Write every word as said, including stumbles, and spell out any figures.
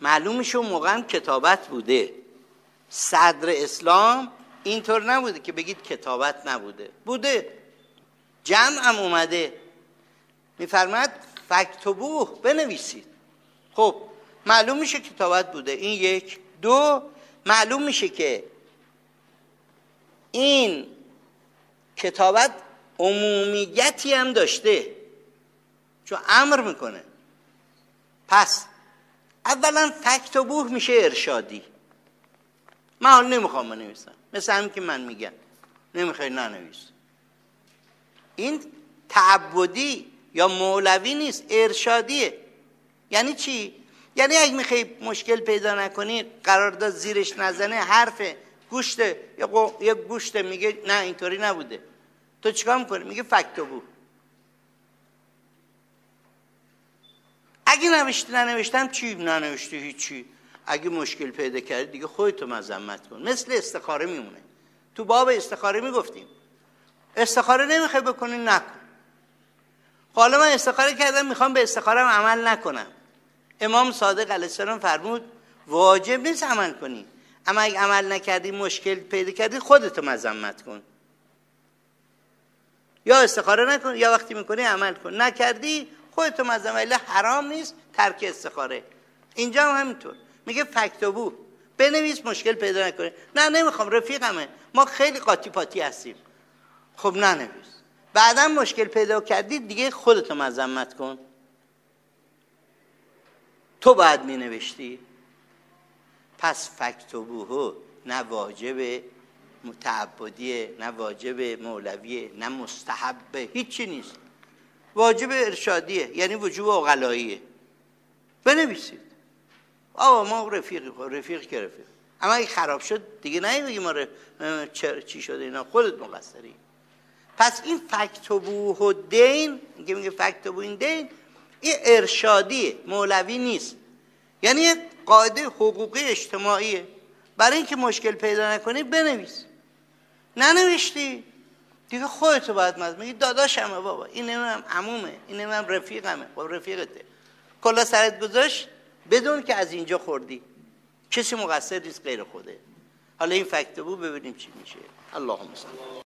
معلوم میشه اون موقع هم کتابت بوده. صدر اسلام اینطور نبوده که بگید کتابت نبوده، بوده، جمع هم اومده. میفرماید فکتبوه، بنویسید. خب معلوم میشه کتابت بوده. این یک. دو، معلوم میشه که این کتابت عمومیتی هم داشته، چون امر میکنه. پس اولا فکتبوه میشه ارشادی. من حال نمیخوام بنویسم، مثل همین که من میگم نمیخوای ننویس. این تعبدی یا مولوی نیست، ارشادیه. یعنی چی؟ یعنی اگه میخوای مشکل پیدا نکنی، قرارداد زیرش نزنه، حرف گوشت یا گوشت میگه نه اینطوری نبوده، تو چیکار میکنی؟ میگه فکتبوه. اگه نوشتی ننوشتم چی؟ ننوشتی هیچی. اگه مشکل پیدا کردی دیگه خودتو مذمت کن. مثل استخاره میمونه. تو باب استخاره میگفتیم استخاره نمیخوای بکنی نکن. حالا من استخاره کردم میخوام به استخارم عمل نکنم. امام صادق علیه السلام فرمود واجب نیست عمل کنی، اما اگه عمل نکردی مشکل پیدا کردی خودتو مذمت کن. یا استخاره نکن یا وقتی میکنی عمل کن. نکردی خودتو مذمت. ولی حرام نیست ترک استخاره. اینجا هم همینطور میگه فکتبوه، بنویس مشکل پیدا نکنی. نه نمیخوام، رفیقمه، ما خیلی قاطی پاتی هستیم. خب ننویس. بعدا مشکل پیدا کردی دیگه خودتو مذمت کن. تو باید می نوشتی. پس فکتبوه نه واجب متعبدیه، نه واجب مولویه، نه مستحبه، هیچی نیست. واجب ارشادیه، یعنی وجوب عقلاییه. بنویسید آقا ما رفیقی، رفیق که رفیق. اما اگه خراب شد دیگه نه بگی ما چی شده اینا، خودت مقصری. پس این فکتبوه و دین، میگه میگه فکتبوه این دین، این ارشادیه، مولوی نیست. یعنی یک قاعده حقوقی اجتماعیه. برای اینکه مشکل پیدا نکنی بنویس. ننوشتی دیگه خودتو باید مزد. میگی داداشمه بابا، این نمیم عمومه، این نمیم رفیقمه. خب رفیقته، کلا سرت گذاشت، بدون که از اینجا خوردی. کسی مقصر نیست غیر خوده. حالا این فکتبوه ببینیم چی میشه. اللهم صل